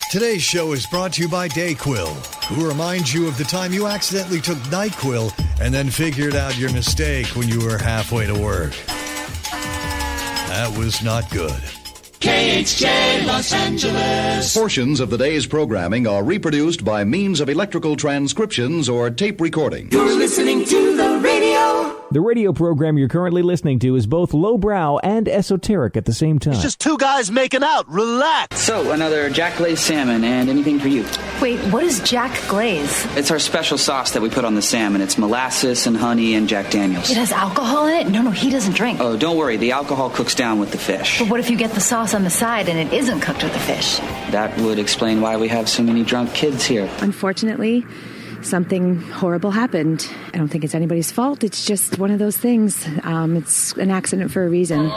Today's show is brought to you by DayQuil, who reminds you of the time you accidentally took NyQuil and then figured out your mistake when you were halfway to work. That was not good. KHJ Los Angeles. Portions of the day's programming are reproduced by means of electrical transcriptions or tape recording. You're listening to the radio. The radio program you're currently listening to is both lowbrow and esoteric at the same time. It's just two guys making out. Relax. So, another Jack Glaze salmon and anything for you. Wait, what is Jack Glaze? It's our special sauce that we put on the salmon. It's molasses and honey and Jack Daniels. It has alcohol in it? No, he doesn't drink. Oh, don't worry. The alcohol cooks down with the fish. But what if you get the sauce on the side and it isn't cooked with the fish? That would explain why we have so many drunk kids here. Unfortunately, something horrible happened. I don't think it's anybody's fault. It's just one of those things. It's an accident for a reason.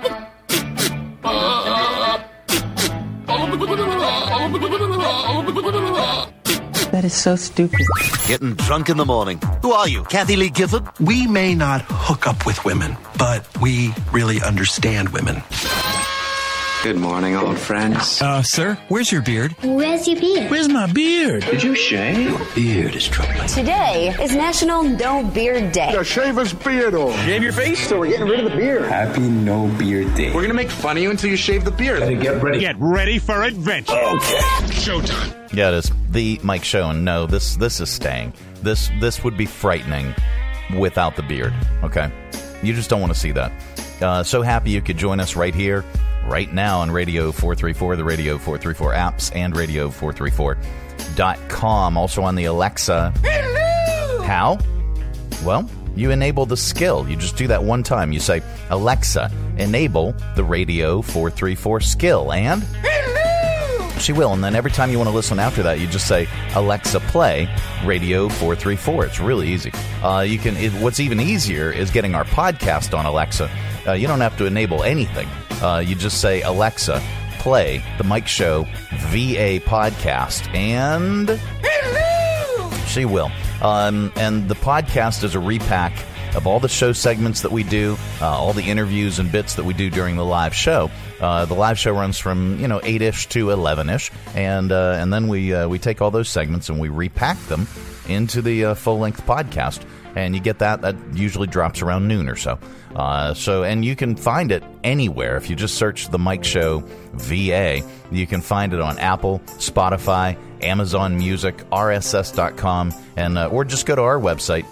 That is so stupid. Getting drunk in the morning. Who are you, Kathy Lee Gifford? We may not hook up with women, but we really understand women. Good morning, old friends. Sir, where's your beard? Where's your beard? Where's my beard? Did you shave? Your beard is troubling. Today is National No Beard Day. Yeah, shave his beard off. Shave your face? So we're getting rid of the beard. Happy No Beard Day. We're gonna make fun of you until you shave the beard. Get ready. Get ready for adventure. Okay. Showtime. Yeah, it is the Mike Show, and no, this is staying. This would be frightening without the beard. Okay, you just don't want to see that. So happy you could join us right here, right now on Radio 434, the Radio 434 apps, and Radio434.com. Also on the Alexa. Hello! How? Well, you enable the skill. You just do that one time. You say, Alexa, enable the Radio 434 skill, and... she will, and then every time you want to listen after that, you just say, Alexa, play Radio 434. It's really easy. What's even easier is getting our podcast on Alexa. You don't have to enable anything. You just say, Alexa, play the Mike Show VA podcast, and hello! She will. And the podcast is a repack of all the show segments that we do, all the interviews and bits that we do during the live show. The live show runs from 8-ish to 11-ish, and then we take all those segments and we repack them into the full-length podcast, and you get that usually drops around noon or so. And you can find it anywhere. If you just search The Mike Show VA, you can find it on Apple, Spotify, Amazon Music, RSS.com, and or just go to our website,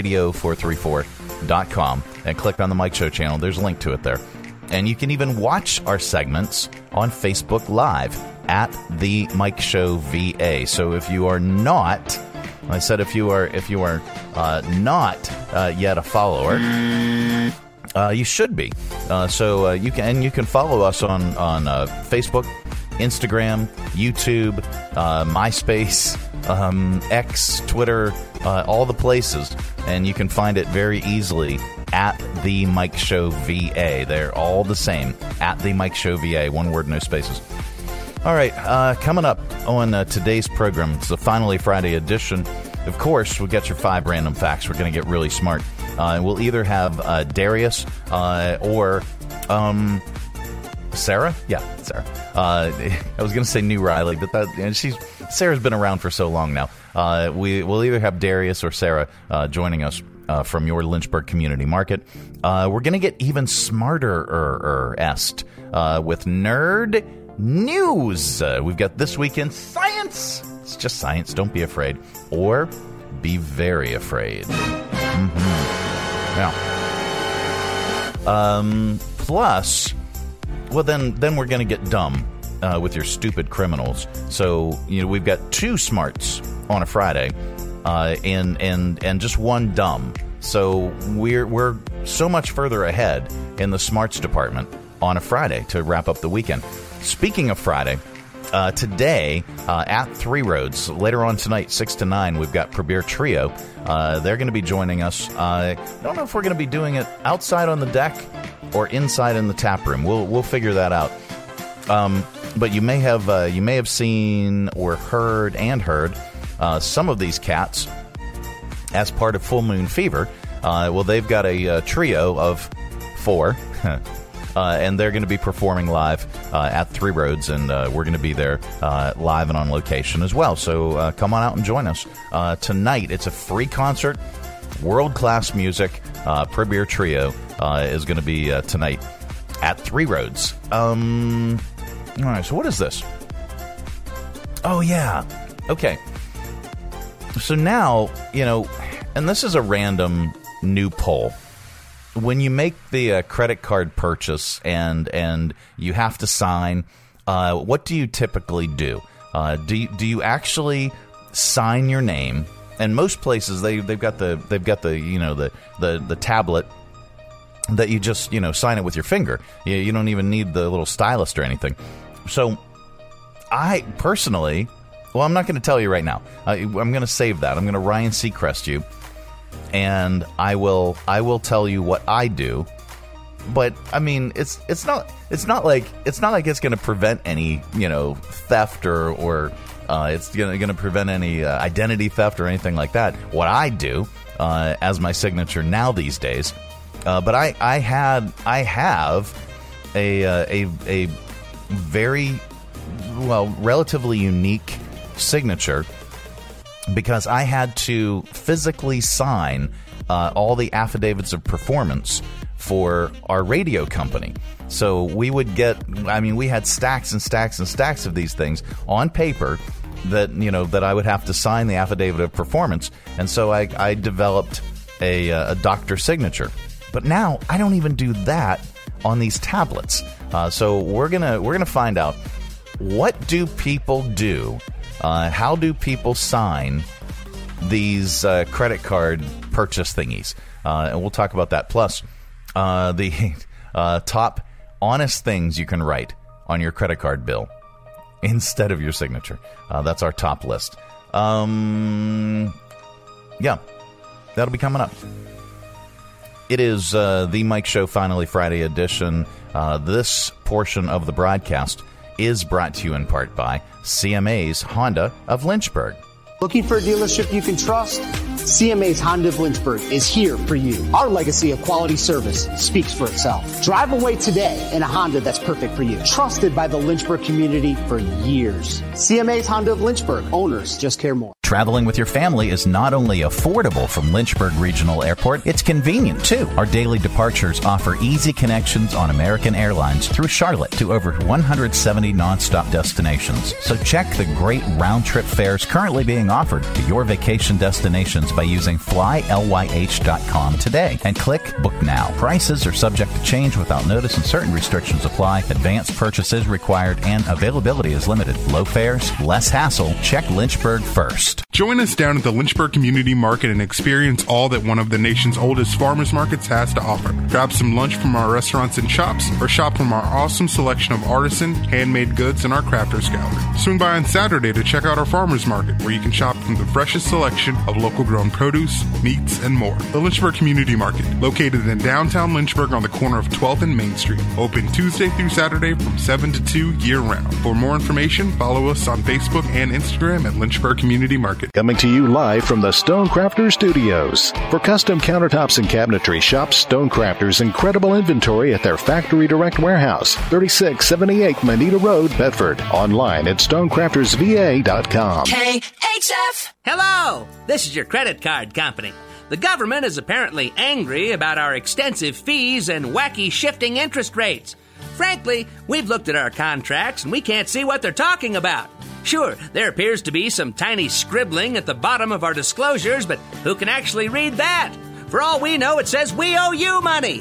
Radio434.com, and click on the Mike Show channel. There's a link to it there. And you can even watch our segments on Facebook Live at The Mike Show VA. So if you are not... I said if you are not yet a follower, you should be. So you can follow us on Facebook, Instagram, YouTube, MySpace, X, Twitter, all the places, and you can find it very easily at The Mike Show VA. They're all the same, at The Mike Show VA. One word, no spaces. All right, coming up on today's program, it's the Finally Friday edition. Of course, we'll get your 5 random facts. We're going to get really smart. We'll either have Darius or Sarah. Yeah, Sarah. I was going to say New Riley, but Sarah's been around for so long now. We'll either have Darius or Sarah joining us from your Lynchburg Community Market. We're going to get even smarter-est with Nerd News. We've got This Week in Science. It's just science. Don't be afraid. Or be very afraid. Yeah. Plus, well, then we're going to get dumb with your stupid criminals. So, we've got 2 smarts on a Friday and just 1 dumb. So we're so much further ahead in the smarts department on a Friday to wrap up the weekend. Speaking of Friday, today at 3 Roads, later on tonight, 6 to 9, we've got Prabir Trio. They're going to be joining us. I don't know if we're going to be doing it outside on the deck or inside in the tap room. We'll figure that out. But you may have seen or heard some of these cats as part of Full Moon Fever. Well, they've got a trio of 4. and they're going to be performing live at Three Roads, and we're going to be there live and on location as well. So come on out and join us tonight. It's a free concert, world-class music. Premier Trio is going to be tonight at Three Roads. All right, so what is this? Oh, yeah. Okay. So now, and this is a random new poll. When you make the credit card purchase and you have to sign, what do you typically do? Do you actually sign your name? And most places they've got the the tablet that you just sign it with your finger. You don't even need the little stylus or anything. So I personally, I'm not going to tell you right now. I'm going to save that. I'm going to Ryan Seacrest you, and I will tell you what I do. But I mean, it's not like it's going to prevent any theft or it's going to prevent any identity theft or anything like that. What I do as my signature now these days, but I have a very relatively unique signature because I had to physically sign all the affidavits of performance for our radio company. So we would we had stacks and stacks and stacks of these things on paper that I would have to sign the affidavit of performance. And so I developed a doctor signature. But now I don't even do that on these tablets. So we're gonna find out, what do people do? How do people sign these credit card purchase thingies? And we'll talk about that. Plus, the top honest things you can write on your credit card bill instead of your signature. That's our top list. Yeah, that'll be coming up. It is the Mike Show Finally Friday edition. This portion of the broadcast is brought to you in part by CMA's Honda of Lynchburg. Looking for a dealership you can trust? CMA's Honda of Lynchburg is here for you. Our legacy of quality service speaks for itself. Drive away today in a Honda that's perfect for you. Trusted by the Lynchburg community for years. CMA's Honda of Lynchburg. Owners just care more. Traveling with your family is not only affordable from Lynchburg Regional Airport, it's convenient too. Our daily departures offer easy connections on American Airlines through Charlotte to over 170 nonstop destinations. So check the great round-trip fares currently being offered to your vacation destinations by using flylyh.com today and click Book Now. Prices are subject to change without notice and certain restrictions apply. Advanced purchase is required and availability is limited. Low fares, less hassle. Check Lynchburg first. Join us down at the Lynchburg Community Market and experience all that one of the nation's oldest farmers markets has to offer. Grab some lunch from our restaurants and shops, or shop from our awesome selection of artisan, handmade goods in our crafters gallery. Swing by on Saturday to check out our farmers market, where you can shop from the freshest selection of local grown produce, meats, and more. The Lynchburg Community Market, located in downtown Lynchburg on the corner of 12th and Main Street. Open Tuesday through Saturday from 7 to 2 year-round. For more information, follow us on Facebook and Instagram at Lynchburg Community Market. Coming to you live from the Stonecrafters Studios. For custom countertops and cabinetry, shop Stonecrafters' incredible inventory at their Factory Direct Warehouse, 3678 Manita Road, Bedford. Online at stonecraftersva.com. KHF! Hello! This is your credit card company. The government is apparently angry about our extensive fees and wacky shifting interest rates. Frankly, we've looked at our contracts and we can't see what they're talking about. Sure, there appears to be some tiny scribbling at the bottom of our disclosures, but who can actually read that? For all we know, it says we owe you money.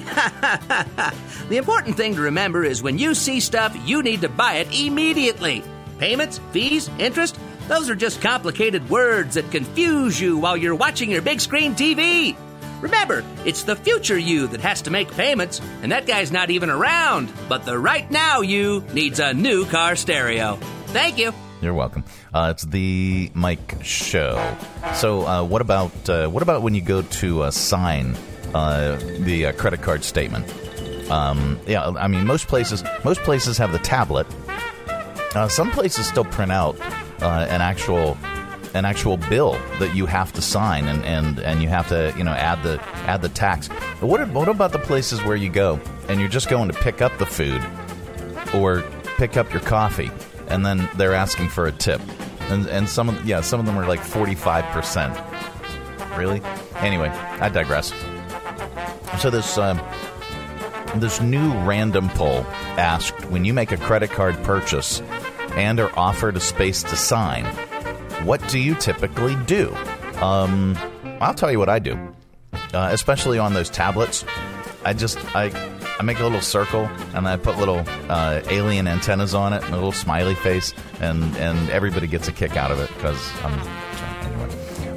The important thing to remember is when you see stuff, you need to buy it immediately. Payments, fees, interest, those are just complicated words that confuse you while you're watching your big screen TV. Remember, it's the future you that has to make payments, and that guy's not even around. But the right now you needs a new car stereo. Thank you. You're welcome. It's the Mike Show. So, what about when you go to sign the credit card statement? Yeah, I mean, most places have the tablet. Some places still print out an actual bill that you have to sign, and you have to add the tax. But what about the places where you go and you're just going to pick up the food or pick up your coffee, and then they're asking for a tip. And some of them are like 45%. Really? Anyway, I digress. So this new random poll asked, when you make a credit card purchase and are offered a space to sign, what do you typically do? I'll tell you what I do. Especially on those tablets, I make a little circle and I put little alien antennas on it and a little smiley face, and everybody gets a kick out of it because anyway.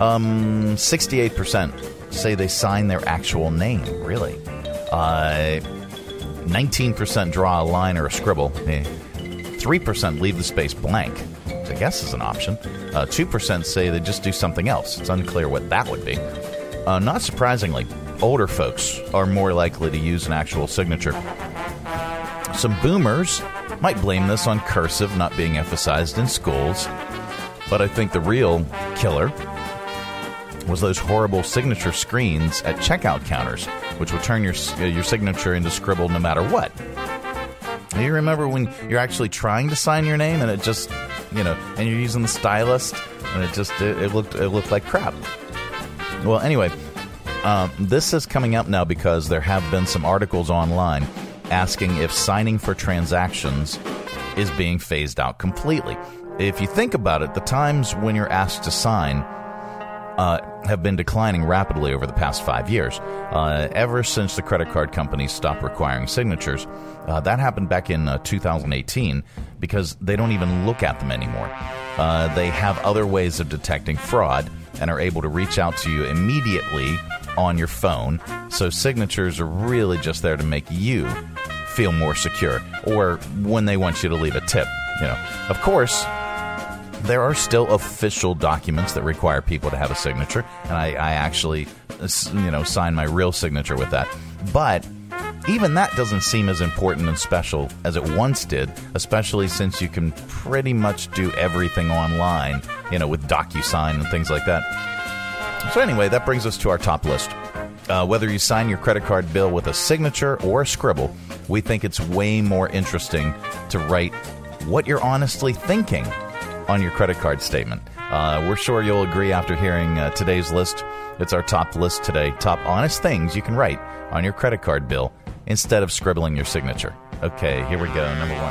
68% say they sign their actual name. Really? 19% draw a line or a scribble. 3% leave the space blank, which I guess is an option. 2% say they just do something else. It's unclear what that would be. Not surprisingly, older folks are more likely to use an actual signature. Some boomers might blame this on cursive not being emphasized in schools, but I think the real killer was those horrible signature screens at checkout counters, which will turn your signature into scribble no matter what. You remember when you're actually trying to sign your name and it just, and you're using the stylus and it looked like crap. Well, anyway, this is coming up now because there have been some articles online asking if signing for transactions is being phased out completely. If you think about it, the times when you're asked to sign have been declining rapidly over the past 5 years. Ever since the credit card companies stopped requiring signatures. That happened back in 2018 because they don't even look at them anymore. They have other ways of detecting fraud and are able to reach out to you immediately on your phone. So signatures are really just there to make you feel more secure, or when they want you to leave a tip. Of course, there are still official documents that require people to have a signature, and I actually, sign my real signature with that. But even that doesn't seem as important and special as it once did, especially since you can pretty much do everything online, with DocuSign and things like that. So anyway, that brings us to our top list. Whether you sign your credit card bill with a signature or a scribble, we think it's way more interesting to write what you're honestly thinking on your credit card statement. We're sure you'll agree after hearing today's list. It's our top list today. Top honest things you can write on your credit card bill instead of scribbling your signature. Okay, here we go. Number one.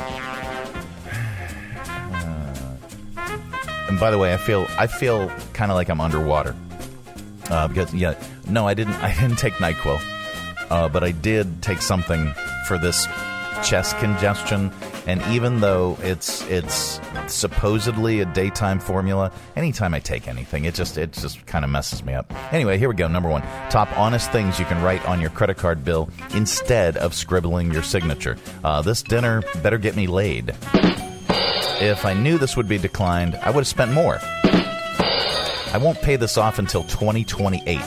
And by the way, I feel kind of like I'm underwater. Because I didn't take NyQuil, but I did take something for this chest congestion. And even though it's supposedly a daytime formula, anytime I take anything, it just kind of messes me up. Anyway, here we go. Number one, top honest things you can write on your credit card bill instead of scribbling your signature. This dinner better get me laid. If I knew this would be declined, I would have spent more. I won't pay this off until 2028.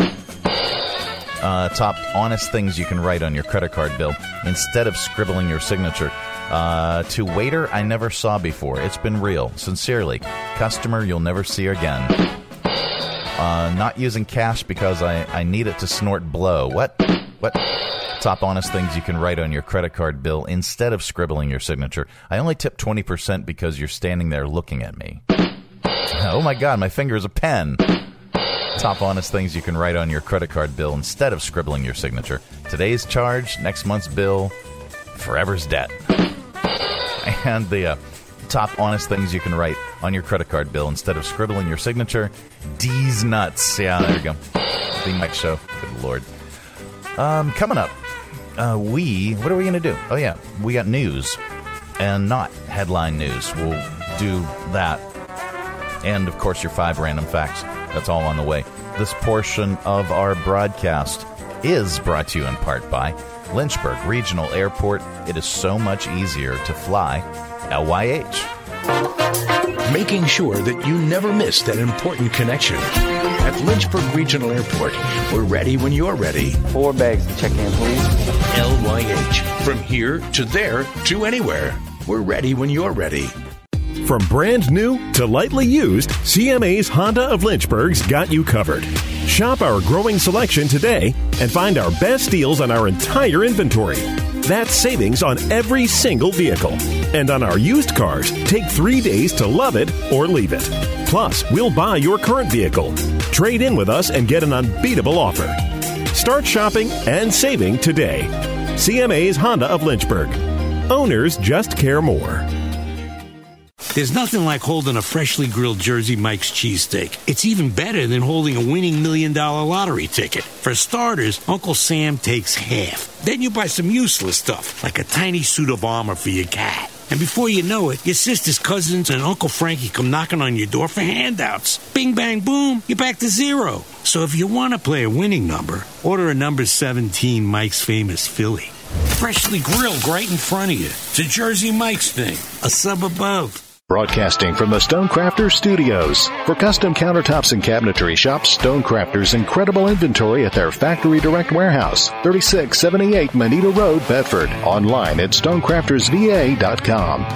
Top honest things you can write on your credit card bill instead of scribbling your signature. To waiter I never saw before. It's been real. Sincerely. Customer you'll never see again. Not using cash because I need it to snort blow. What? Top honest things you can write on your credit card bill instead of scribbling your signature. I only tip 20% because you're standing there looking at me. Oh my God, my finger is a pen. Top honest things you can write on your credit card bill instead of scribbling your signature. Today's charge, next month's bill, forever's debt. And the top honest things you can write on your credit card bill instead of scribbling your signature. D's nuts. Yeah, there you go. The next show. Good Lord. Coming up, what are we going to do? Oh yeah, we got news and not headline news. We'll do that. And, of course, your 5 random facts. That's all on the way. This portion of our broadcast is brought to you in part by Lynchburg Regional Airport. It is so much easier to fly LYH. Making sure that you never miss that important connection. At Lynchburg Regional Airport, we're ready when you're ready. 4 bags to check in, please. LYH. From here to there to anywhere. We're ready when you're ready. From brand new to lightly used, CMA's Honda of Lynchburg's got you covered. Shop our growing selection today and find our best deals on our entire inventory. That's savings on every single vehicle. And on our used cars, take 3 days to love it or leave it. Plus, we'll buy your current vehicle. Trade in with us and get an unbeatable offer. Start shopping and saving today. CMA's Honda of Lynchburg. Owners just care more. There's nothing like holding a freshly grilled Jersey Mike's cheesesteak. It's even better than holding a winning $1 million lottery ticket. For starters, Uncle Sam takes half. Then you buy some useless stuff, like a tiny suit of armor for your cat. And before you know it, your sister's cousins and Uncle Frankie come knocking on your door for handouts. Bing, bang, boom, you're back to zero. So if you want to play a winning number, order a number 17 Mike's Famous Philly. Freshly grilled right in front of you. It's a Jersey Mike's thing, a sub above. Broadcasting from the Stonecrafters Studios. For custom countertops and cabinetry, shop Stonecrafters' incredible inventory at their Factory Direct Warehouse, 3678 Moneta Road, Bedford. Online at stonecraftersva.com.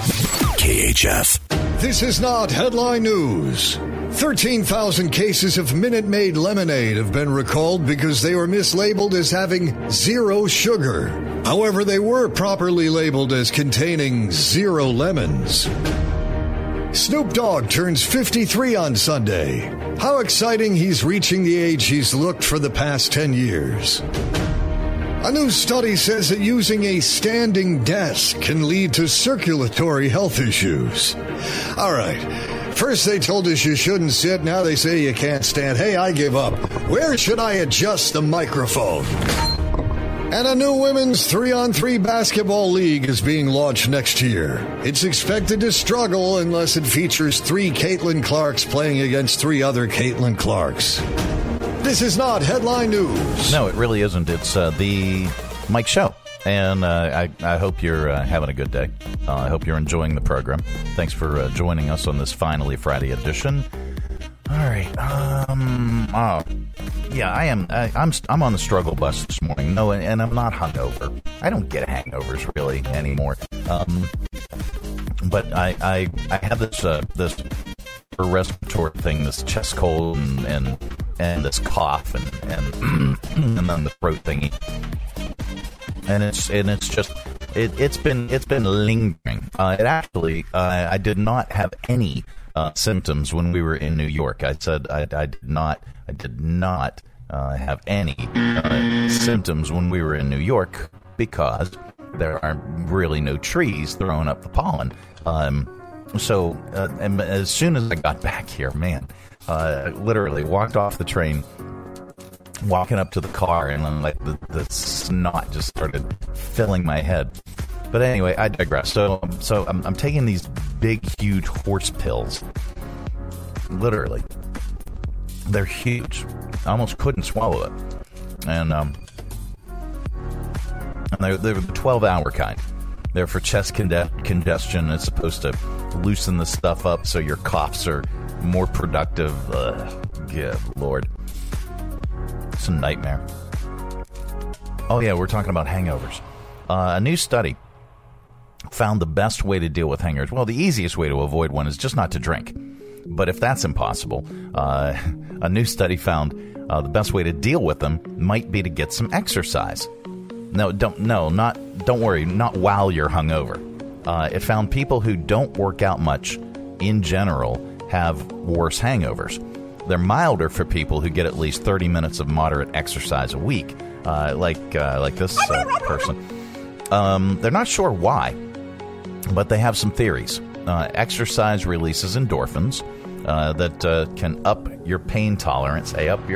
KHF. This is not headline news. 13,000 cases of Minute Maid lemonade have been recalled because they were mislabeled as having 0 sugar. However, they were properly labeled as containing 0 lemons. Snoop Dogg turns 53 on Sunday. How exciting he's reaching the age he's looked for the past 10 years. A new study says that using a standing desk can lead to circulatory health issues. All right. First they told us you shouldn't sit, now they say you can't stand. Hey, I give up. Where should I adjust the microphone? And a new women's 3-on-3 basketball league is being launched next year. It's expected to struggle unless it features 3 Caitlin Clarks playing against 3 other Caitlin Clarks. This is not headline news. No, it really isn't. It's the Mike Show. And I hope you're having a good day. I hope you're enjoying the program. Thanks for joining us on this finally Friday edition. All right. Yeah, I am. I'm on the struggle bus this morning. No, and I'm not hungover. I don't get hangovers really anymore. But I have this respiratory thing, this chest cold and this cough and and then the throat thingy. And it's just it's been lingering. It actually I did not have any symptoms when we were in New York. I said I did not have any symptoms when we were in New York because there are really no trees throwing up the pollen. So and as soon as I got back here, man, literally walked off the train, walking up to the car, and then like the snot just started filling my head. But anyway, I digress. So I'm taking these big, huge horse pills. Literally, they're huge. I almost couldn't swallow it, and they're the 12-hour kind. They're for chest congestion. It's supposed to loosen the stuff up so your coughs are more productive. Good Lord. It's a nightmare. Oh, yeah, we're talking about hangovers. A new study found the best way to deal with hangovers. Well, the easiest way to avoid one is just not to drink. But if that's impossible, a new study found the best way to deal with them might be to get some exercise. Don't worry, not while you're hungover. It found people who don't work out much in general have worse hangovers. They're milder for people who get at least 30 minutes of moderate exercise a week, like this person. They're not sure why, but they have some theories. Exercise releases endorphins that can up your pain tolerance.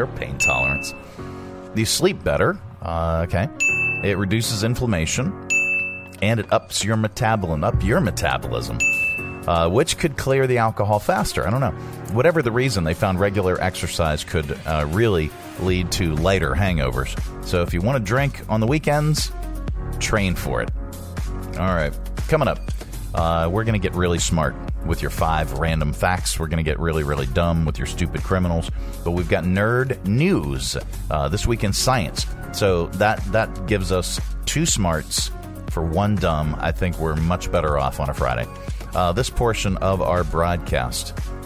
You sleep better. Okay. It reduces inflammation, and it ups your metabolism, which could clear the alcohol faster. I don't know. Whatever the reason, they found regular exercise could really lead to lighter hangovers. So if you want to drink on the weekends, train for it. All right. Coming up, we're going to get really smart with your 5 random facts. We're going to get really, really dumb with your stupid criminals. But we've got nerd news this week in science. So that gives us 2 smarts for 1 dumb. I think we're much better off on a Friday. This portion of our broadcast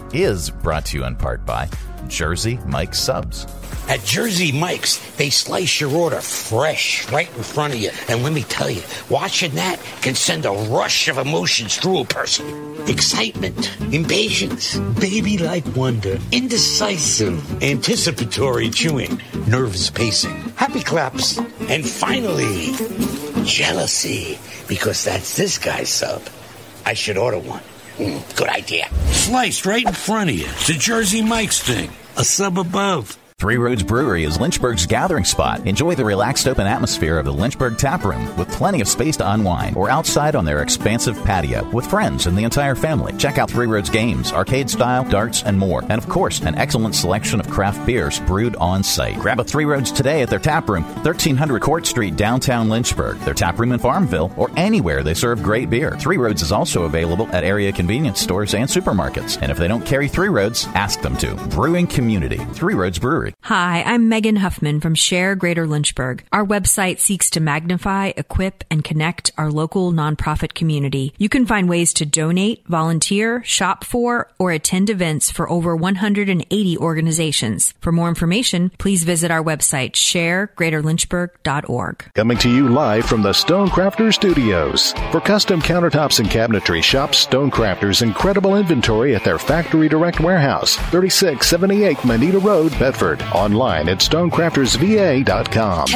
is brought to you in part by Jersey Mike's Subs. At Jersey Mike's, they slice your order fresh right in front of you. And let me tell you, watching that can send a rush of emotions through a person. Excitement, impatience, baby-like wonder, indecisive, anticipatory chewing, nerves pacing, happy claps, and finally, jealousy. Because that's this guy's sub. I should order one. Good idea. Sliced right in front of you. It's a Jersey Mike's thing. A sub above. Three Roads Brewery is Lynchburg's gathering spot. Enjoy the relaxed open atmosphere of the Lynchburg Tap Room with plenty of space to unwind, or outside on their expansive patio with friends and the entire family. Check out Three Roads games, arcade style, darts, and more. And of course, an excellent selection of craft beers brewed on site. Grab a Three Roads today at their tap room, 1300 Court Street, downtown Lynchburg. Their tap room in Farmville, or anywhere they serve great beer. Three Roads is also available at area convenience stores and supermarkets. And if they don't carry Three Roads, ask them to. Brewing community, Three Roads Brewery. Hi, I'm Megan Huffman from Share Greater Lynchburg. Our website seeks to magnify, equip, and connect our local nonprofit community. You can find ways to donate, volunteer, shop for, or attend events for over 180 organizations. For more information, please visit our website, sharegreaterlynchburg.org. Coming to you live from the Stonecrafters Studios. For custom countertops and cabinetry, shop Stonecrafters' incredible inventory at their Factory Direct Warehouse, 3678 Manita Road, Bedford. Online at stonecraftersva.com.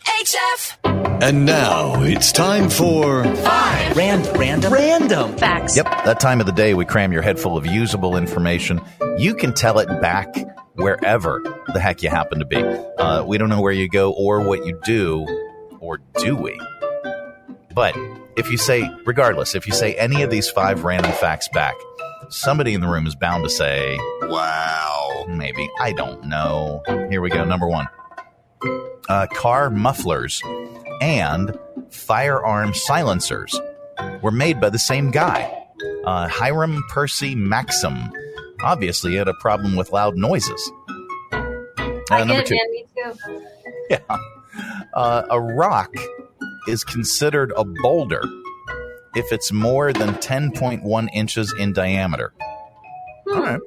KHF. And now it's time for 5 random facts. Yep, that time of the day we cram your head full of usable information. You can tell it back wherever the heck you happen to be. We don't know where you go or what you do, or do we? But if you say any of these 5 random facts back, somebody in the room is bound to say, wow, maybe, I don't know. Here we go. Number 1. Car mufflers and firearm silencers were made by the same guy, Hiram Percy Maxim. Obviously, he had a problem with loud noises. Number 2. Me too. Yeah. A rock is considered a boulder if it's more than 10.1 inches in diameter. All right.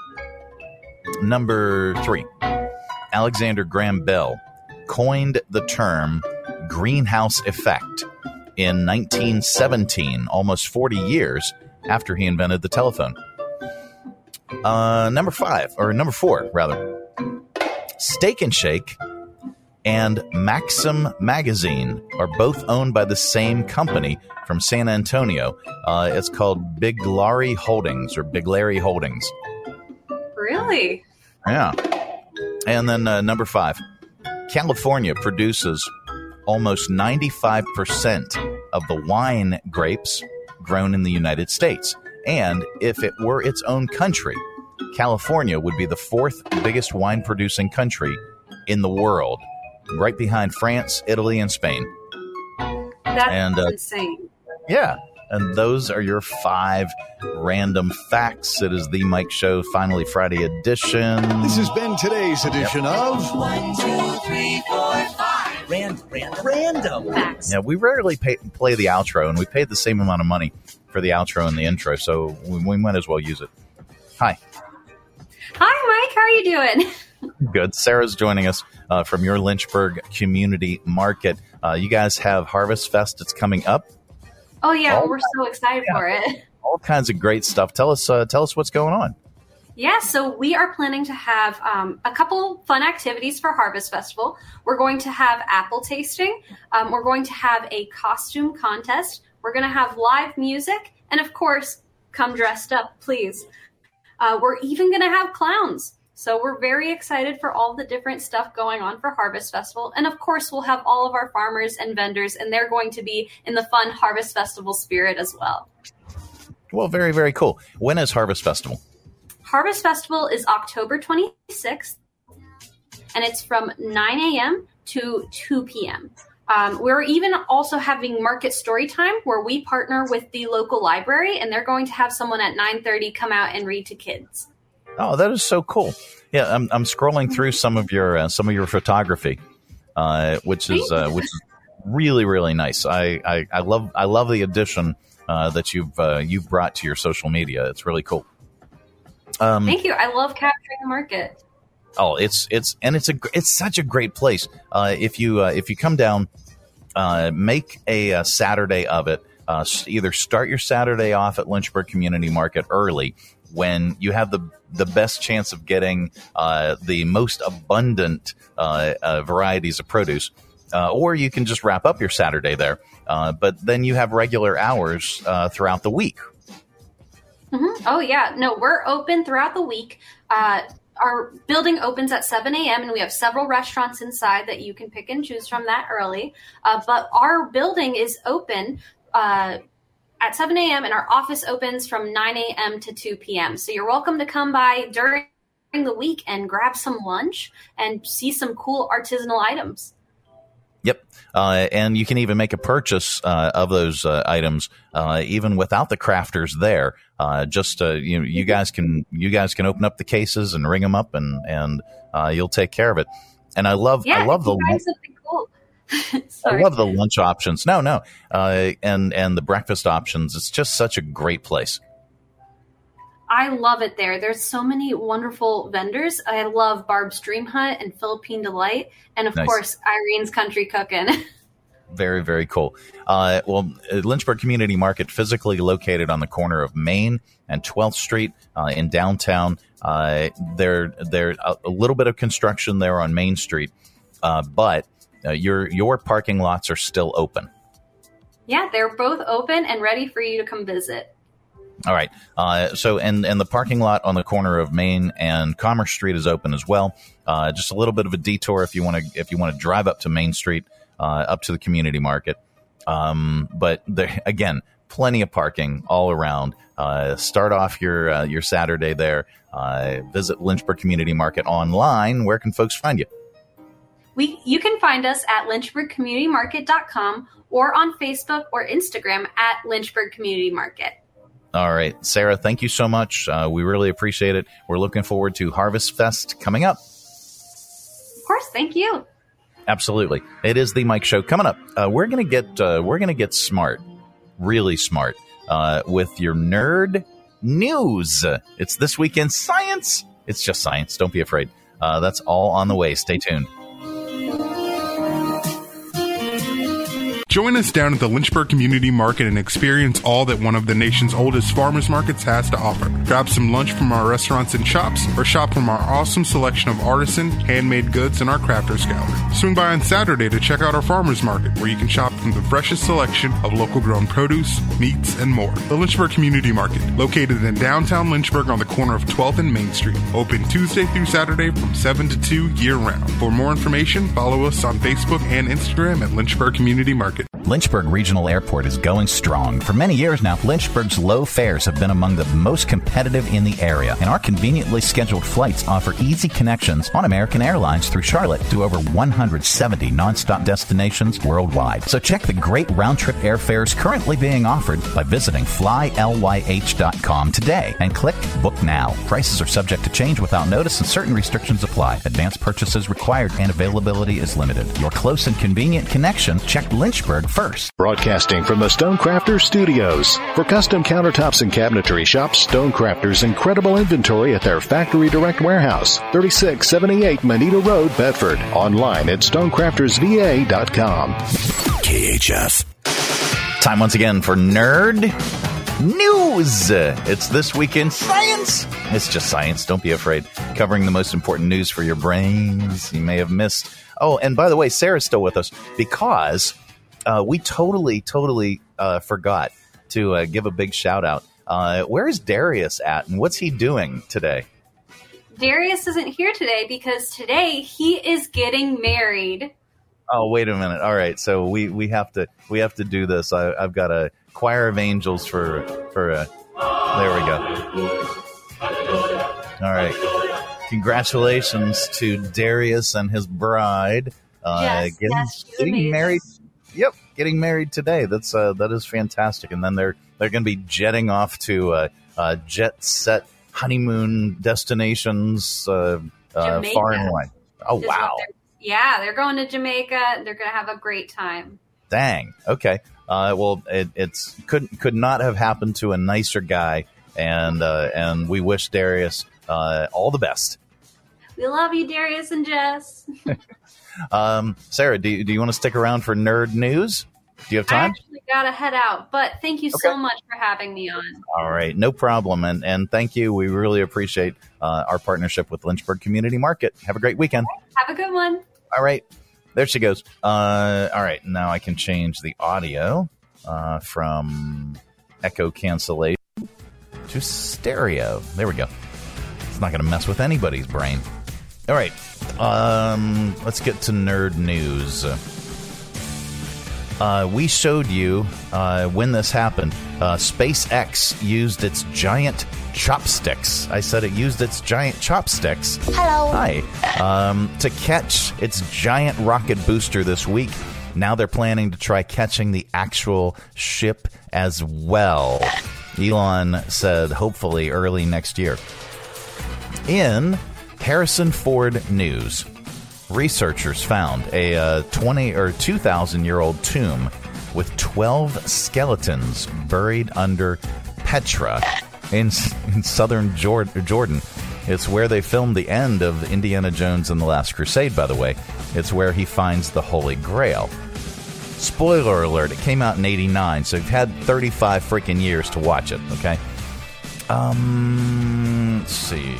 Number 3. Alexander Graham Bell coined the term greenhouse effect in 1917, almost 40 years after he invented the telephone. Number 4, Steak and Shake and Maxim Magazine are both owned by the same company from San Antonio. It's called Big Larry Holdings. Really? Yeah. And then number 5, California produces almost 95% of the wine grapes grown in the United States. And if it were its own country, California would be the 4th biggest wine-producing country in the world, right behind France, Italy, and Spain. That's insane. Yeah. And those are your 5 random facts. It is the Mike Show Finally Friday edition. This has been today's edition of 1, 2, 3, 4, 5 random facts. Yeah, we rarely play the outro, and we paid the same amount of money for the outro and the intro, so we might as well use it. Hi. Hi, Mike. How are you doing? Good. Sarah's joining us from your Lynchburg Community Market. You guys have Harvest Fest. It's coming up. Oh, yeah. We're so excited for it. All kinds of great stuff. Tell us what's going on. Yeah, so we are planning to have a couple fun activities for Harvest Festival. We're going to have apple tasting. We're going to have a costume contest. We're going to have live music. And, of course, come dressed up, please. We're even going to have clowns. So we're very excited for all the different stuff going on for Harvest Festival. And, of course, we'll have all of our farmers and vendors, and they're going to be in the fun Harvest Festival spirit as well. Well, very, very cool. When is Harvest Festival? Harvest Festival is October 26th, and it's from 9 a.m. to 2 p.m. We're even also having Market Story Time, where we partner with the local library, and they're going to have someone at 9:30 come out and read to kids. Oh, that is so cool! Yeah, I'm scrolling through some of your photography, which is really, really nice. I love the addition that you've brought to your social media. It's really cool. Thank you. I love capturing the market. Oh, it's such a great place. If you come down, make a Saturday of it. Either start your Saturday off at Lynchburg Community Market early, when you have the best chance of getting the most abundant varieties of produce, or you can just wrap up your Saturday there. But then you have regular hours throughout the week. Mm-hmm. Oh, yeah. No, we're open throughout the week. Our building opens at 7 a.m. and we have several restaurants inside that you can pick and choose from that early. But our building is open at 7 a.m. and our office opens from 9 a.m. to 2 p.m. So you're welcome to come by during the week and grab some lunch and see some cool artisanal items. Yep. And you can even make a purchase of those items even without the crafters there. You guys can open up the cases and ring them up and you'll take care of it. And I love the cool. I love the lunch options. And the breakfast options. It's just such a great place. I love it there. There's so many wonderful vendors. I love Barb's Dream Hut and Philippine Delight. And, of course, Irene's Country Cookin'. Very, very cool. Lynchburg Community Market, physically located on the corner of Main and 12th Street in downtown. There a little bit of construction there on Main Street, but your parking lots are still open. Yeah, they're both open and ready for you to come visit. All right. So the parking lot on the corner of Main and Commerce Street is open as well. Just a little bit of a detour if you want to drive up to Main Street, up to the community market. But there, again, plenty of parking all around. Start off your Saturday there. Visit Lynchburg Community Market online. Where can folks find you? You can find us at lynchburgcommunitymarket.com or on Facebook or Instagram at Lynchburg Community Market. All right. Sarah, thank you so much. We really appreciate it. We're looking forward to Harvest Fest coming up. Of course. Thank you. Absolutely. It is the Mike Show coming up. We're going to get smart, really smart, with your nerd news. It's This Week in Science. It's just science. Don't be afraid. That's all on the way. Stay tuned. Join us down at the Lynchburg Community Market and experience all that one of the nation's oldest farmers markets has to offer. Grab some lunch from our restaurants and shops, or shop from our awesome selection of artisan, handmade goods in our crafters gallery. Swing by on Saturday to check out our farmers market, where you can shop from the freshest selection of local grown produce, meats, and more. The Lynchburg Community Market, located in downtown Lynchburg on the corner of 12th and Main Street. Open Tuesday through Saturday from 7 to 2 year-round. For more information, follow us on Facebook and Instagram at Lynchburg Community Market. Lynchburg Regional Airport is going strong. For many years now, Lynchburg's low fares have been among the most competitive in the area, and our conveniently scheduled flights offer easy connections on American Airlines through Charlotte to over 170 nonstop destinations worldwide. So check the great round-trip airfares currently being offered by visiting flylyh.com today and click Book Now. Prices are subject to change without notice and certain restrictions apply. Advanced purchases required and availability is limited. Your close and convenient connection, check Lynchburg first. Broadcasting from the Stonecrafters Studios. For custom countertops and cabinetry, shop Stonecrafters' incredible inventory at their Factory Direct Warehouse, 3678 Moneta Road, Bedford. Online at stonecraftersva.com. KHF. Time once again for Nerd News. It's This Week in Science. It's just science. Don't be afraid. Covering the most important news for your brains you may have missed. Oh, and by the way, Sarah's still with us because we totally forgot to give a big shout out. Where's Darius at, and what's he doing today? Darius isn't here today because today he is getting married. Oh, wait a minute. All right, so we have to do this. I've got a choir of angels for there we go. All right, congratulations to Darius and his bride. Getting married. Yep, getting married today. That is fantastic. And then they're going to be jetting off to jet set honeymoon destinations far and wide. Oh wow! They're going to Jamaica. They're going to have a great time. Dang. Okay. Well, it's could not have happened to a nicer guy And we wish Darius all the best. We love you, Darius and Jess. Sarah, do you want to stick around for nerd news? Do you have time? I actually got to head out, but thank you so much for having me on. All right, no problem. And thank you. We really appreciate our partnership with Lynchburg Community Market. Have a great weekend. Have a good one. All right. There she goes. All right, now I can change the audio from echo cancellation to stereo. There we go. It's not going to mess with anybody's brain. All right, let's get to nerd news. We showed you when this happened. SpaceX used its giant chopsticks. I said it used its giant chopsticks. Hello. Hi. To catch its giant rocket booster this week. Now they're planning to try catching the actual ship as well. Elon said hopefully early next year. In Harrison Ford news, researchers found a 2,000-year-old tomb with 12 skeletons buried under Petra in southern Jordan. It's where they filmed the end of Indiana Jones and the Last Crusade, by the way. It's where he finds the Holy Grail. Spoiler alert, it came out in 1989, so you've had 35 freaking years to watch it, okay? Let's see.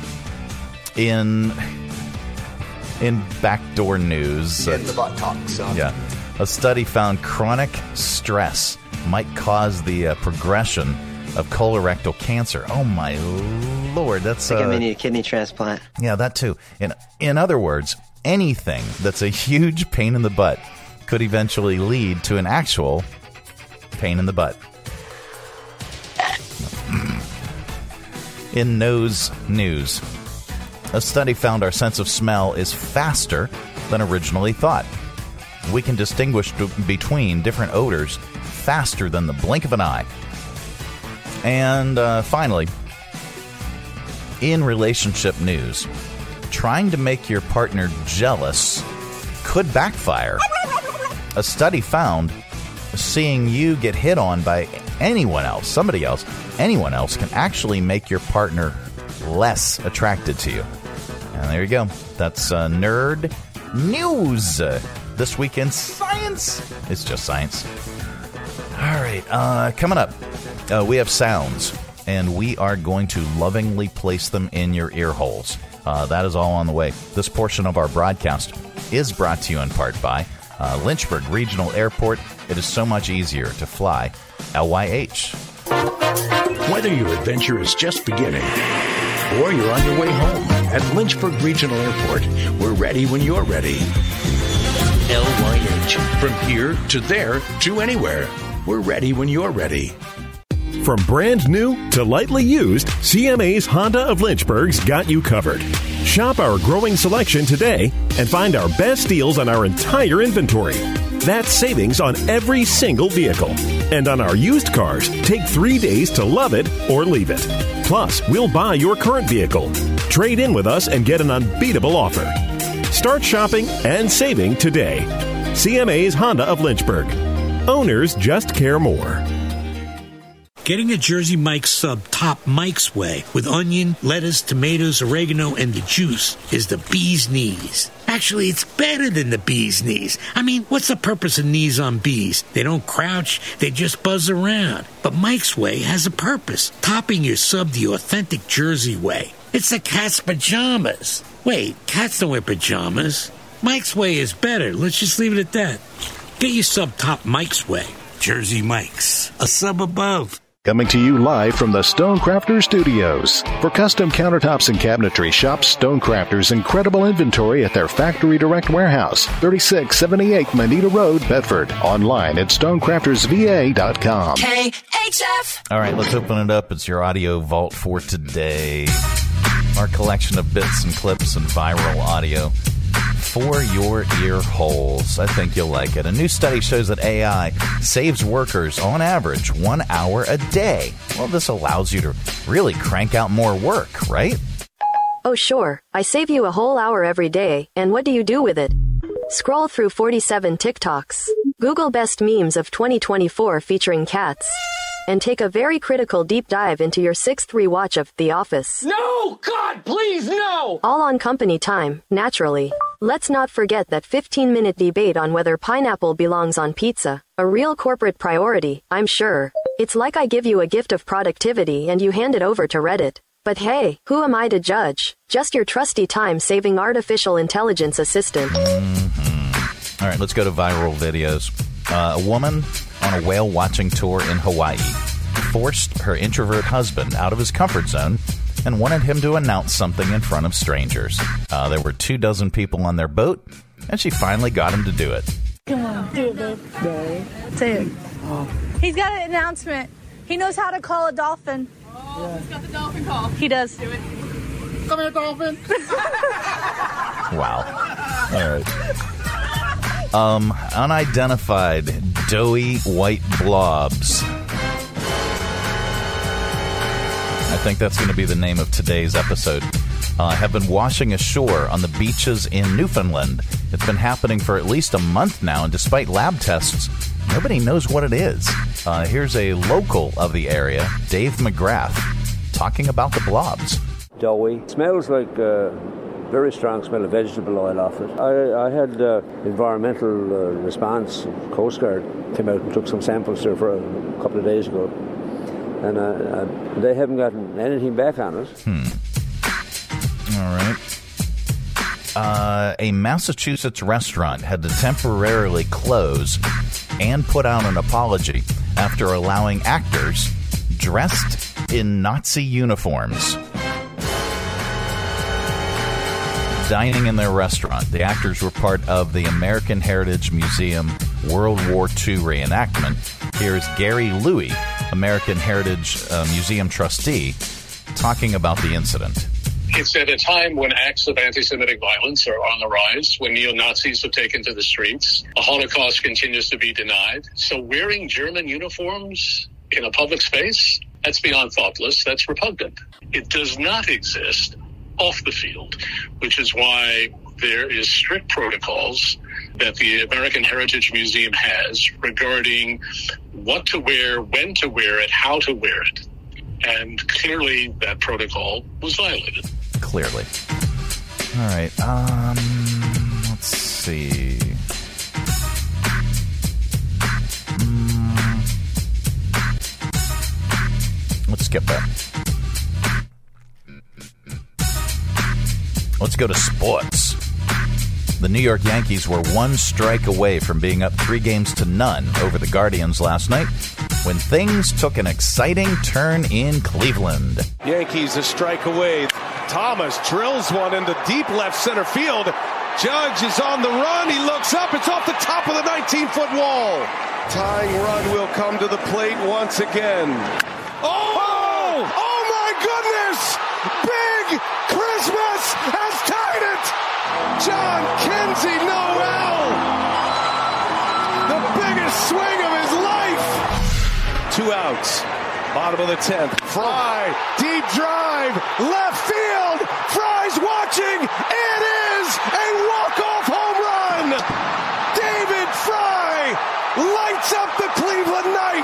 In backdoor news... In the buttocks. Yeah. A study found chronic stress might cause the progression of colorectal cancer. Oh, my Lord. That's... I think I may need a kidney transplant. Yeah, that too. In other words, anything that's a huge pain in the butt could eventually lead to an actual pain in the butt. In nose news, a study found our sense of smell is faster than originally thought. We can distinguish between different odors faster than the blink of an eye. And finally, in relationship news, trying to make your partner jealous could backfire. A study found seeing you get hit on by anyone else can actually make your partner less attracted to you. And there you go. That's nerd news. This week in science. It's just science. All right. Coming up, we have sounds, and we are going to lovingly place them in your ear holes. That is all on the way. This portion of our broadcast is brought to you in part by Lynchburg Regional Airport. It is so much easier to fly LYH. Whether your adventure is just beginning or you're on your way home, at Lynchburg Regional Airport, we're ready when you're ready. LYH. From here to there to anywhere, we're ready when you're ready. From brand new to lightly used, CMA's Honda of Lynchburg's got you covered. Shop our growing selection today and find our best deals on our entire inventory. That's savings on every single vehicle. And on our used cars, take 3 days to love it or leave it. Plus, we'll buy your current vehicle. Trade in with us and get an unbeatable offer. Start shopping and saving today. CMA's Honda of Lynchburg. Owners just care more. Getting a Jersey Mike's sub top Mike's way with onion, lettuce, tomatoes, oregano, and the juice is the bee's knees. Actually, it's better than the bee's knees. I mean, what's the purpose of knees on bees? They don't crouch, they just buzz around. But Mike's way has a purpose, topping your sub the authentic Jersey way. It's the cat's pajamas. Wait, cats don't wear pajamas. Mike's way is better. Let's just leave it at that. Get your sub top Mike's way. Jersey Mike's, a sub above. Coming to you live from the Stonecrafters Studios. For custom countertops and cabinetry, shop Stonecrafters' incredible inventory at their Factory Direct Warehouse, 3678 Moneta Road, Bedford. Online at stonecraftersva.com. KHF! All right, let's open it up. It's your audio vault for today. Our collection of bits and clips and viral audio for your ear holes. I think you'll like it. A new study shows that AI saves workers on average 1 hour a day. Well, this allows you to really crank out more work, right? Oh, sure. I save you a whole hour every day. And what do you do with it? Scroll through 47 TikToks. Google best memes of 2024 featuring cats. and take a very critical deep dive into your 6th rewatch of The Office. No! God, please, no! All on company time, naturally. Let's not forget that 15-minute debate on whether pineapple belongs on pizza. A real corporate priority, I'm sure. It's like I give you a gift of productivity and you hand it over to Reddit. But hey, who am I to judge? Just your trusty time-saving artificial intelligence assistant. All right, let's go to viral videos. A woman on a whale-watching tour in Hawaii forced her introvert husband out of his comfort zone and wanted him to announce something in front of strangers. There were 24 people on their boat, and she finally got him to do it. Come on, do it, babe. No. Say it. Oh. He's got an announcement. He knows how to call a dolphin. Oh, he's got the dolphin call. He does. Do it. Come here, dolphin. Wow. All right. Unidentified doughy white blobs. I think that's going to be the name of today's episode. Have been washing ashore on the beaches in Newfoundland. It's been happening for at least a month now, and despite lab tests, nobody knows what it is. Here's a local of the area, Dave McGrath, talking about the blobs. Doughy. Smells like very strong smell of vegetable oil off it. I had environmental response. Coast Guard came out and took some samples there for a couple of days ago. And they haven't gotten anything back on it. All right. A Massachusetts restaurant had to temporarily close and put out an apology after allowing actors dressed in Nazi uniforms dining in their restaurant. The actors were part of the American Heritage Museum World War II reenactment. Here's Gary Louie, American Heritage Museum trustee, talking about the incident. It's at a time when acts of anti-Semitic violence are on the rise, when neo-Nazis have taken to the streets. The Holocaust continues to be denied. So wearing German uniforms in a public space, that's beyond thoughtless. That's repugnant. It does not exist off the field, which is why there is strict protocols that the American Heritage Museum has regarding what to wear, when to wear it, how to wear it. And clearly that protocol was violated. Clearly. All right. Let's see. Let's skip that. Let's go to sports. The New York Yankees were one strike away from being up 3-0 over the Guardians last night when things took an exciting turn in Cleveland. Yankees a strike away. Thomas drills one into deep left center field. Judge is on the run. He looks up. It's off the top of the 19-foot wall. Tying run will come to the plate once again. Oh my goodness! Big Christmas has tied it! John Kinsey Noel! The biggest swing of his life! 2 outs. Bottom of the 10th. Fry. Deep drive. Left field. Fry's watching. It is a walk-off home run. David Fry lights up the Cleveland night.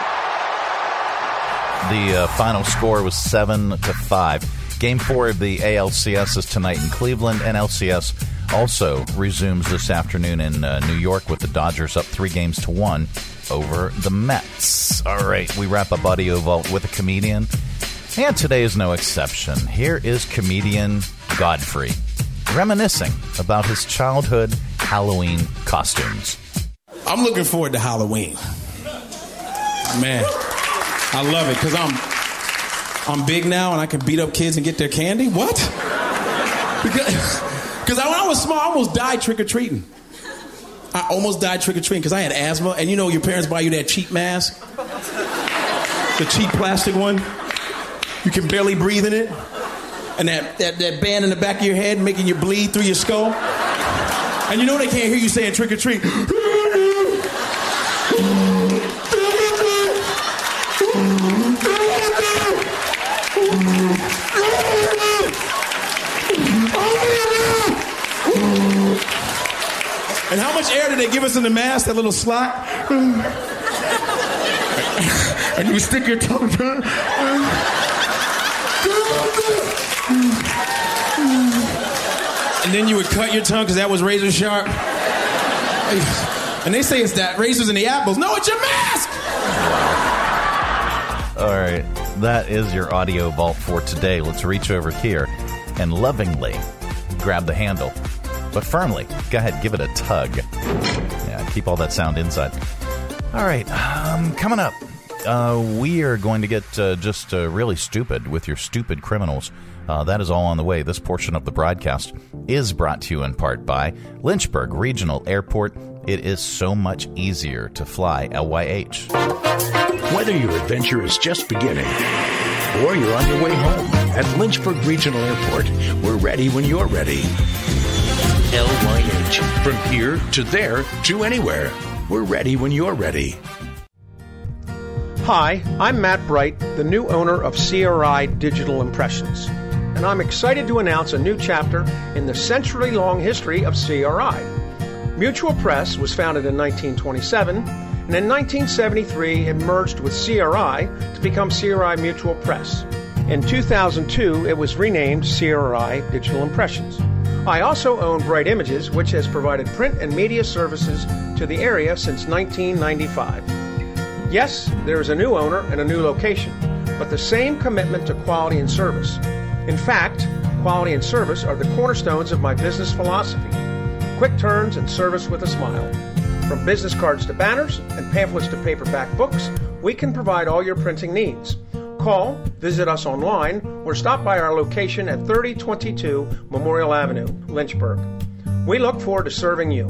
The final score was 7-5. Game 4 of the ALCS is tonight in Cleveland. NLCS also resumes this afternoon in New York with the Dodgers up 3-1 over the Mets. All right, we wrap up Audio Vault with a comedian, and today is no exception. Here is comedian Godfrey, reminiscing about his childhood Halloween costumes. I'm looking forward to Halloween. Man, I love it because I'm big now and I can beat up kids and get their candy. What? Because when I was small, I almost died trick-or-treating. I almost died trick-or-treating because I had asthma. And you know your parents buy you that cheap mask? The cheap plastic one? You can barely breathe in it. And that band in the back of your head making you bleed through your skull. And you know they can't hear you saying trick-or-treat. And how much air did they give us in the mask, that little slot? And you stick your tongue to it. And then you would cut your tongue because that was razor sharp. And they say it's that razors in the apples. No, it's your mask! All right, that is your audio vault for today. Let's reach over here and lovingly grab the handle. But firmly, go ahead, give it a tug. Yeah, keep all that sound inside. All right, coming up, we are going to get just really stupid with your stupid criminals. That is all on the way. This portion of the broadcast is brought to you in part by Lynchburg Regional Airport. It is so much easier to fly LYH. Whether your adventure is just beginning or you're on your way home, at Lynchburg Regional Airport, we're ready when you're ready. LYH. From here to there to anywhere. We're ready when you're ready. Hi, I'm Matt Bright, the new owner of CRI Digital Impressions. And I'm excited to announce a new chapter in the century-long history of CRI. Mutual Press was founded in 1927, and in 1973 it merged with CRI to become CRI Mutual Press. In 2002, it was renamed CRI Digital Impressions. I also own Bright Images, which has provided print and media services to the area since 1995. Yes, there is a new owner and a new location, but the same commitment to quality and service. In fact, quality and service are the cornerstones of my business philosophy. Quick turns and service with a smile. From business cards to banners and pamphlets to paperback books, we can provide all your printing needs. Call, visit us online, or stop by our location at 3022 Memorial Avenue, Lynchburg. We look forward to serving you.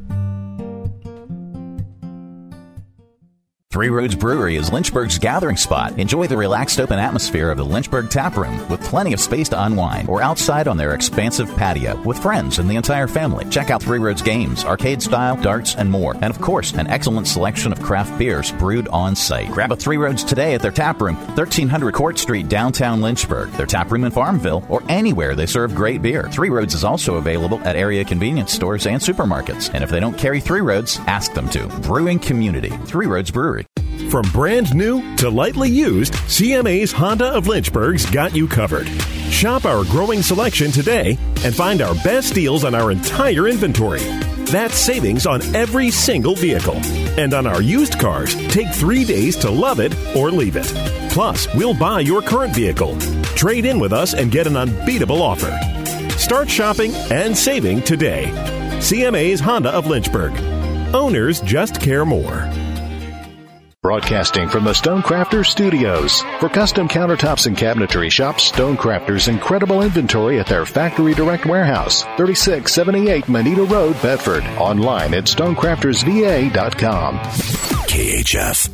Three Roads Brewery is Lynchburg's gathering spot. Enjoy the relaxed open atmosphere of the Lynchburg Tap Room with plenty of space to unwind, or outside on their expansive patio with friends and the entire family. Check out Three Roads games, arcade style, darts, and more. And of course, an excellent selection of craft beers brewed on site. Grab a Three Roads today at their tap room, 1300 Court Street, downtown Lynchburg. Their tap room in Farmville, or anywhere they serve great beer. Three Roads is also available at area convenience stores and supermarkets. And if they don't carry Three Roads, ask them to. Brewing community, Three Roads Brewery. From brand new to lightly used, CMA's Honda of Lynchburg's got you covered. Shop our growing selection today and find our best deals on our entire inventory. That's savings on every single vehicle. And on our used cars, take 3 days to love it or leave it. Plus, we'll buy your current vehicle. Trade in with us and get an unbeatable offer. Start shopping and saving today. CMA's Honda of Lynchburg. Owners just care more. Broadcasting from the Stonecrafters Studios. For custom countertops and cabinetry, shop Stonecrafters' incredible inventory at their Factory Direct Warehouse, 3678 Manita Road, Bedford. Online at stonecraftersva.com. KHF.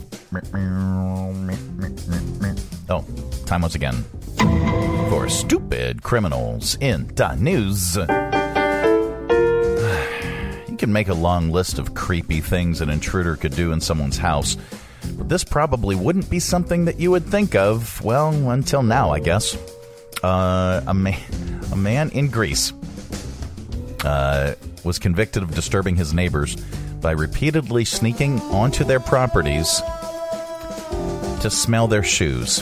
Oh, time once again for stupid criminals in the news. You can make a long list of creepy things an intruder could do in someone's house. But this probably wouldn't be something that you would think of, well, until now, I guess. A man in Greece was convicted of disturbing his neighbors by repeatedly sneaking onto their properties to smell their shoes.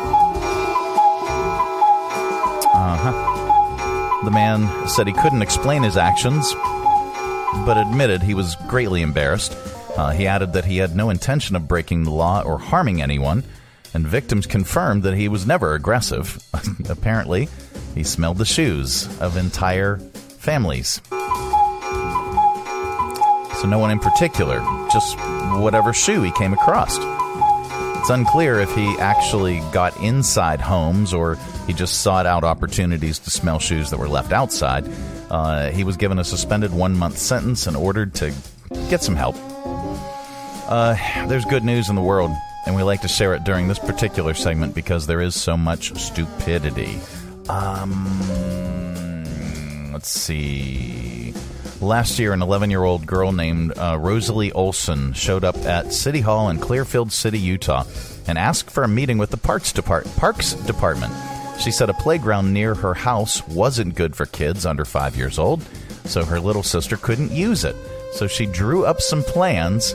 The man said he couldn't explain his actions, but admitted he was greatly embarrassed. He added that he had no intention of breaking the law or harming anyone, and victims confirmed that he was never aggressive. Apparently, he smelled the shoes of entire families. So no one in particular, just whatever shoe he came across. It's unclear if he actually got inside homes or he just sought out opportunities to smell shoes that were left outside. He was given a suspended 1-month sentence and ordered to get some help. There's good news in the world, and we like to share it during this particular segment because there is so much stupidity. Let's see. Last year, an 11-year-old girl named Rosalie Olson showed up at City Hall in Clearfield City, Utah, and asked for a meeting with the Parks Department. She said a playground near her house wasn't good for kids under 5 years old, so her little sister couldn't use it. So she drew up some plans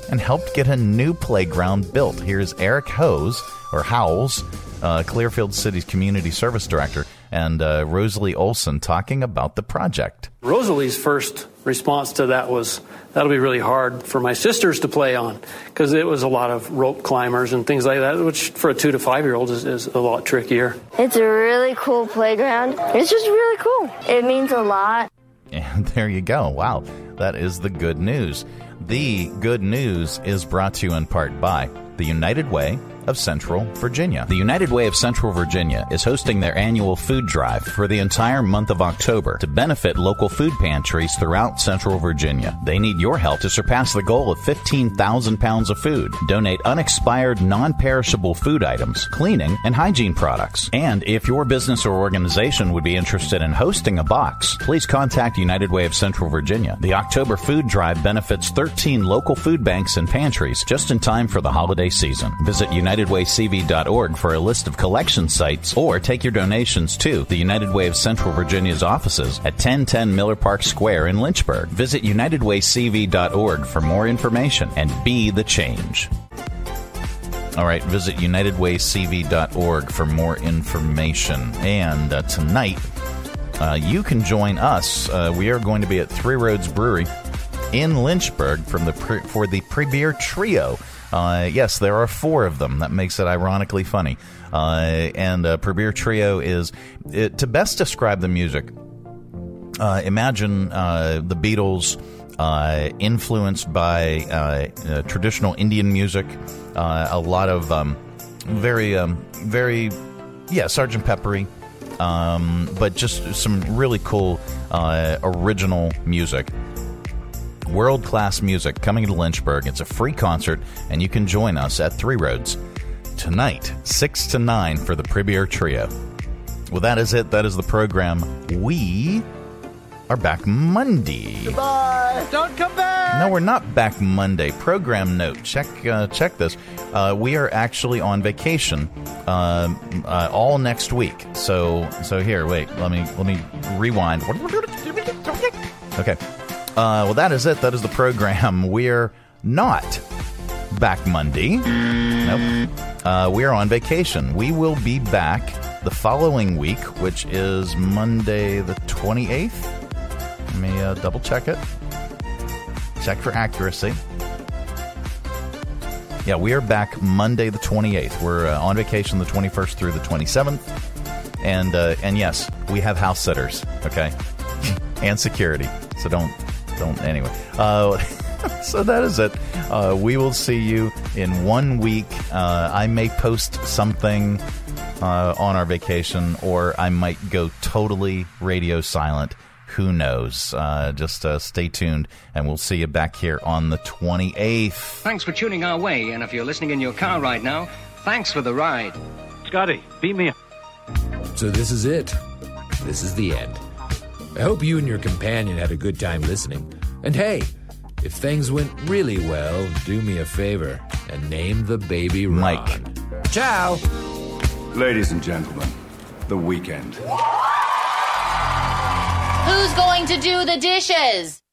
and helped get a new playground built. Here's Eric Howells, Clearfield City's Community Service Director, and Rosalie Olson talking about the project. Rosalie's first response to that was, that'll be really hard for my sisters to play on, because it was a lot of rope climbers and things like that, which for a 2 to 5 year old is a lot trickier. It's a really cool playground. It's just really cool. It means a lot. And there you go. Wow, that is the good news. The good news is brought to you in part by the United Way of Central Virginia. The United Way of Central Virginia is hosting their annual food drive for the entire month of October to benefit local food pantries throughout Central Virginia. They need your help to surpass the goal of 15,000 pounds of food. Donate unexpired, non-perishable food items, cleaning, and hygiene products. And if your business or organization would be interested in hosting a box, please contact United Way of Central Virginia. The October food drive benefits 13 local food banks and pantries just in time for the holiday season. Visit UnitedWayCV.org for a list of collection sites, or take your donations to the United Way of Central Virginia's offices at 1010 Miller Park Square in Lynchburg. Visit UnitedWayCV.org for more information and be the change. All right, visit UnitedWayCV.org for more information. And tonight, you can join us. We are going to be at Three Roads Brewery in Lynchburg for the Pre-Beer Trio. Yes, there are 4 of them. That makes it ironically funny. And Pre-Beer Trio is, to best describe the music, imagine the Beatles influenced by traditional Indian music, a lot of very, Sgt. Peppery, but just some really cool original music. World-class music coming to Lynchburg. It's a free concert, and you can join us at Three Roads tonight, 6 to 9 for the Pre-Beer Trio. Well, that is it. That is the program. We are back Monday. Goodbye. Don't come back. No, we're not back Monday. Program note. Check this. We are actually on vacation all next week. So here, wait. Let me rewind. Okay. Well, that is it. That is the program. We're not back Monday. Nope. We are on vacation. We will be back the following week, which is Monday the 28th. Let me double check it. Check for accuracy. Yeah, we are back Monday the 28th. We're on vacation the 21st through the 27th. And yes, we have house sitters, okay? And security. So don't anyway. So that is it. We will see you in 1 week. I may post something on our vacation, or I might go totally radio silent. Who knows? Just stay tuned, and we'll see you back here on the 28th. Thanks for tuning our way, and if you're listening in your car right now, thanks for the ride. Scotty, beat me up. So this is it. This is the end. I hope you and your companion had a good time listening. And hey, if things went really well, do me a favor and name the baby Ron. Mike. Ciao. Ladies and gentlemen, the weekend. Who's going to do the dishes?